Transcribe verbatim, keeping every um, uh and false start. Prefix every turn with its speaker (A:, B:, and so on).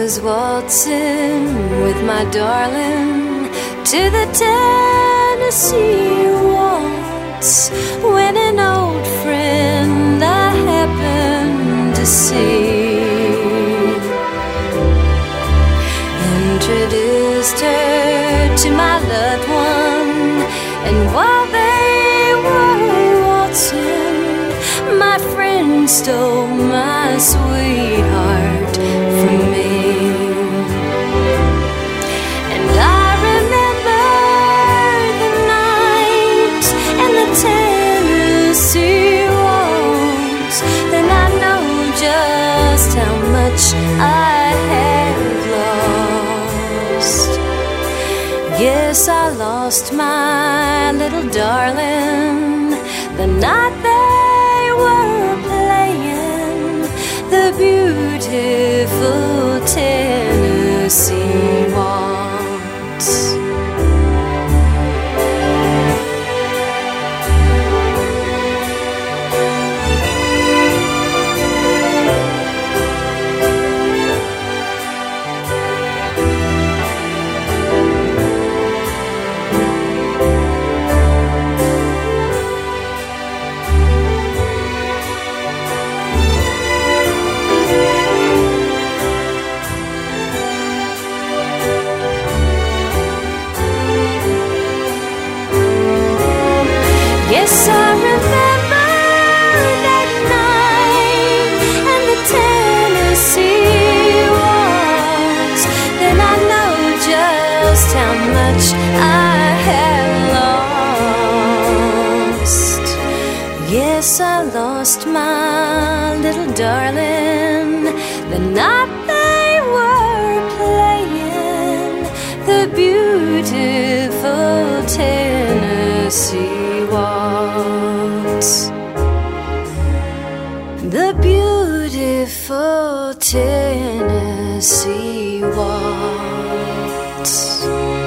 A: was waltzing with my darling to the Tennessee waltz when an old friend I happened to see introduced her to my loved one, and while they were waltzing, my friend stole my sweetheart from me. And I remember the night and the Tennessee waltz. Then I know just how much I have lost. Yes, I lost my little darling the night they were playing the beautiful Tennessee waltz. Yes, I remember that night and the Tennessee waltz. Then I know just how much I have lost. Yes, I lost my little darling the night they were playing the beautiful Tennessee waltz. The beautiful Tennessee waltz.